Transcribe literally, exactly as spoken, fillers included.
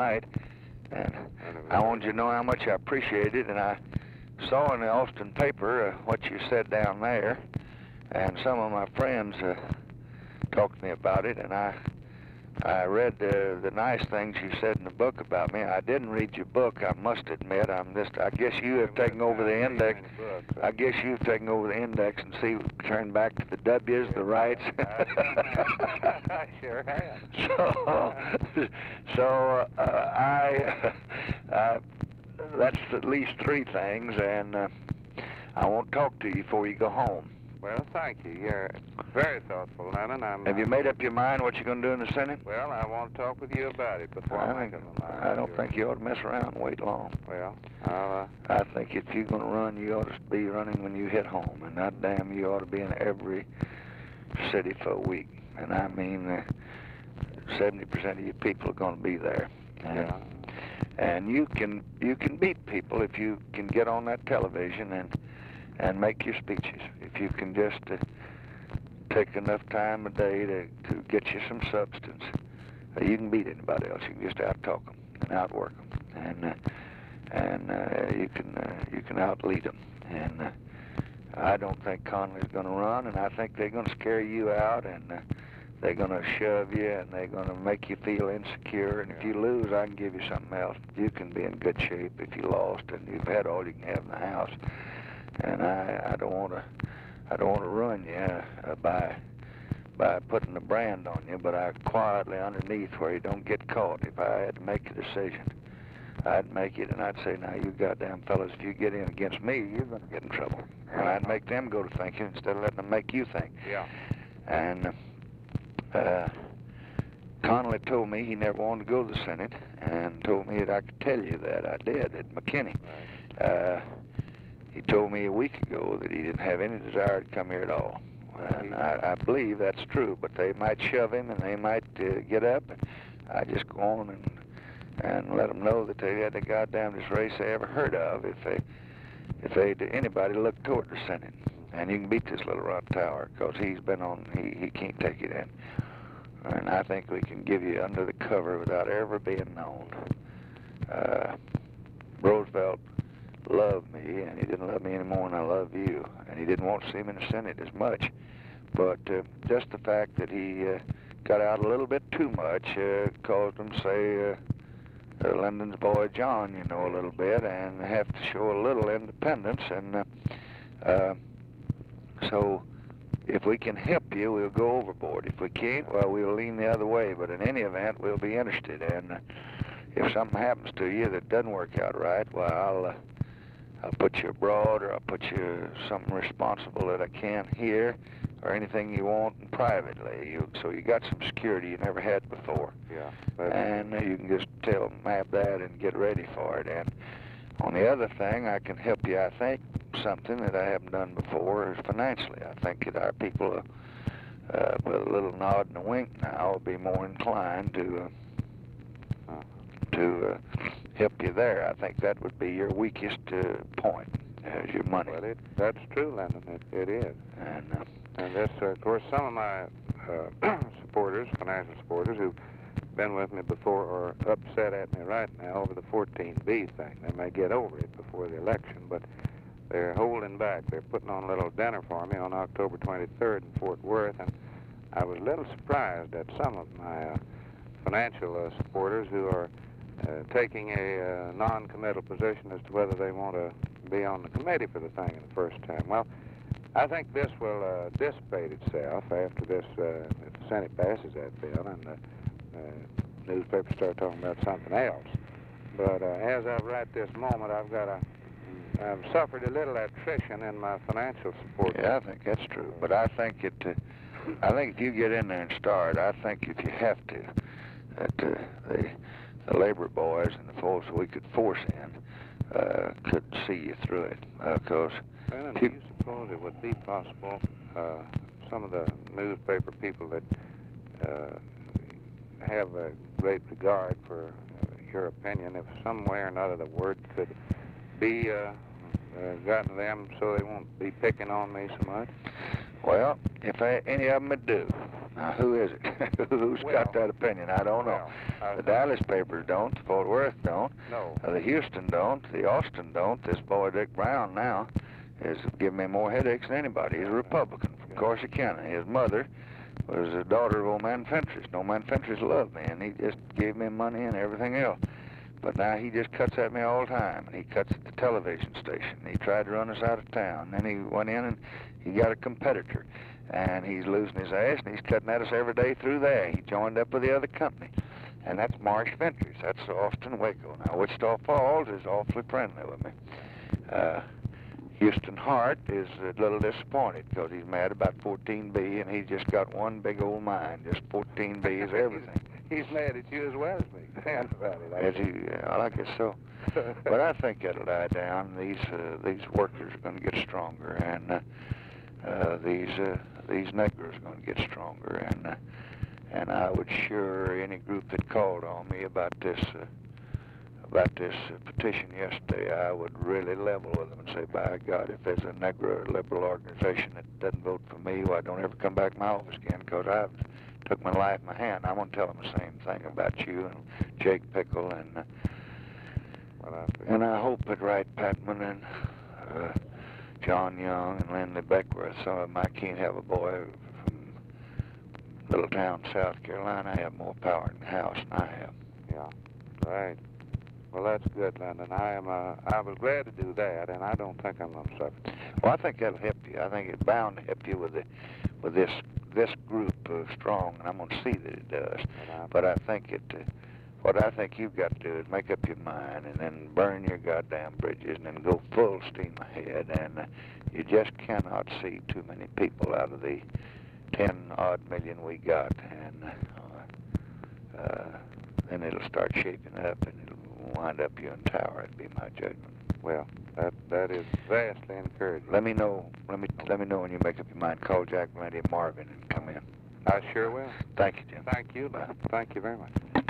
night, and I wanted you to know how much I appreciate it. And I saw in the Austin paper uh, what you said down there, and some of my friends uh, talked to me about it, and I I read uh, the nice things you said in the book about me. I didn't read your book, I must admit. I'm just, I guess you have taken over the index. I guess you've taken over the index and see, turn back to the W's, the rights. I sure have. So, so uh, I, uh, that's at least three things, and uh, I won't talk to you before you go home. Well, thank you. You're very thoughtful, Lennon. I'm, Have you made up your mind what you're going to do in the Senate? Well, I want to talk with you about it before I, I make think, up my mind. I don't think you ought to mess around and wait long. Well, I'll, uh... I think if you're going to run, you ought to be running when you hit home, and not damn, you ought to be in every city for a week. And I mean, uh, seventy percent of your people are going to be there. And, yeah. and you can you can beat people if you can get on that television and and make your speeches. If you can just uh, take enough time a day to, to get you some substance, uh, you can beat anybody else. You can just out-talk them and outwork them, and uh, and uh, you can uh, you can out-lead them. And uh, I don't think Connolly's going to run, and I think they're going to scare you out, and uh, they're going to shove you, and they're going to make you feel insecure. And if you lose, I can give you something else. You can be in good shape if you lost, and you've had all you can have in the house. And I, I don't want to, I don't want to ruin you uh, by, by putting a brand on you. But I quietly underneath, where you don't get caught. If I had to make a decision, I'd make it, and I'd say, "Now, you goddamn fellas, if you get in against me, you're going to get in trouble." And I'd make them go to thinking instead of letting them make you think. Yeah. And uh, Connolly told me he never wanted to go to the Senate, and told me that I could tell you that I did at McKinney. Right. Uh, He told me a week ago that he didn't have any desire to come here at all. And I, I believe that's true, but they might shove him and they might uh, get up. And I just go on and and let them know that they had the goddamnest race they ever heard of if they if they anybody looked toward the Senate. And you can beat this little Ron Tower, because he's been on, he, he can't take it in. And I think we can give you under the cover without ever being known. Uh, Roosevelt loved me, and he didn't love me any more than I love you, and he didn't want to see me in the Senate as much. But uh, just the fact that he uh, got out a little bit too much uh, caused him to say, uh, uh, Lyndon's boy John, you know, a little bit, and have to show a little independence. And uh, uh, so if we can help you, we'll go overboard. If we can't, well, we'll lean the other way. But in any event, we'll be interested. And uh, if something happens to you that doesn't work out right, well, I'll... Uh, I'll put you abroad, or I'll put you something responsible that I can here, or anything you want privately. You, so you got some security you never had before. Yeah. And uh, you can just tell them, map that, and get ready for it. And on the other thing, I can help you, I think, something that I haven't done before is financially. I think that our people, uh, uh, with a little nod and a wink now, will be more inclined to... Uh, to uh, help you there. I think that would be your weakest uh, point, as your money. Well, it, that's true, Lennon. It, it is. And, uh, and this, uh, of course, some of my uh, supporters, financial supporters, who've been with me before are upset at me right now over the fourteen B thing. They may get over it before the election, but they're holding back. They're putting on a little dinner for me on October twenty-third in Fort Worth, and I was a little surprised at some of my uh, financial uh, supporters who are Uh, taking a uh, non-committal position as to whether they want to be on the committee for the thing in the first time. Well, I think this will uh, dissipate itself after this, uh, if the Senate passes that bill and the uh, newspapers start talking about something else. But uh, as I write this moment, I've got a, I've suffered a little attrition in my financial support. Yeah, I think that's true. But I think it, uh, I think if you get in there and start, I think if you have to, that uh, they... the labor boys and the folks we could force in uh, could see you through it. Because uh, well, do you suppose it would be possible, uh, some of the newspaper people that uh, have a great regard for uh, your opinion, if some way or another the word could be uh, uh, gotten to them so they won't be picking on me so much? Well, if I, any of them would do. Now, who is it? Who's Well, got that opinion? I don't know. Well, I The think- Dallas papers don't. The Fort Worth don't. No. Uh, the Houston don't. The Austin don't. This boy Dick Brown now is giving me more headaches than anybody. He's a Republican from Corsicana. His mother was a daughter of old man Fentress. And old man Fentress loved me, and he just gave me money and everything else. But now he just cuts at me all the time. And he cuts at the television station. He tried to run us out of town. Then he went in and he got a competitor. And he's losing his ass, and he's cutting at us every day through there. He joined up with the other company. And that's Marsh Ventures. That's Austin Waco. Now, Wichita Falls is awfully friendly with me. Uh, Houston Hart is a little disappointed because he's mad about fourteen B, and he's just got one big old mind. Just fourteen B is everything. He's mad at you as well as me. Man, about it. As he, uh, I guess so. But I think it'll die down. These uh, these workers are going to get stronger, and uh, uh, these uh, these Negroes are going to get stronger, and uh, and I would sure any group that called on me about this uh, about this uh, petition yesterday, I would really level with them and say, by God, if there's a Negro liberal organization that doesn't vote for me, well, don't ever come back to my office again, because I've took my life in my hand. I'm going to tell them the same thing about you and Jake Pickle, and uh, Well, I and I hope that Wright Patman and uh, John Young and Lindley Beckworth, some of them, I can't have a boy from little town South Carolina have more power in the House than I have. Yeah, right. Well, that's good, Lyndon. I am. Uh, I was glad to do that, and I don't think I'm going to suffer. Well, I think that'll help you. I think it's bound to help you with the, with this this group of strong, and I'm going to see that it does. And I- But I think it. Uh, what I think you've got to do is make up your mind, and then burn your goddamn bridges, and then go full steam ahead. And uh, you just cannot see too many people out of the ten odd million we got, and uh, uh, then it'll start shaping up, and it'll wind up you in tower. It'd be my judgment. Well, that that is vastly encouraging. Let me know. Let me let me know when you make up your mind. Call Jack Valenti and Marvin and come in. I sure will. Thank you, Jim. Thank you. Bye. Thank you very much.